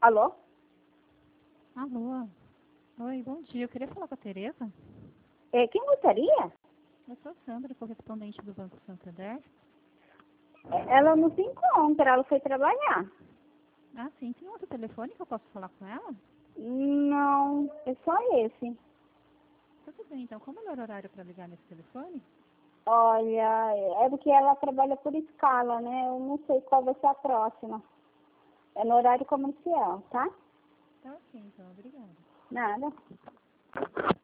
Alô? Alô? Oi, bom dia. Eu queria falar com a Tereza. Quem gostaria? Eu sou a Sandra, correspondente do Banco Santander. Ela não se encontra, ela foi trabalhar. Ah, sim. Tem outro telefone que eu posso falar com ela? Não, é só esse. Tudo bem, então. Qual é o melhor horário para ligar nesse telefone? Olha, é porque ela trabalha por escala, né? Eu não sei qual vai ser a próxima. É no horário comercial, tá? Tá ok, então. Obrigada. Nada.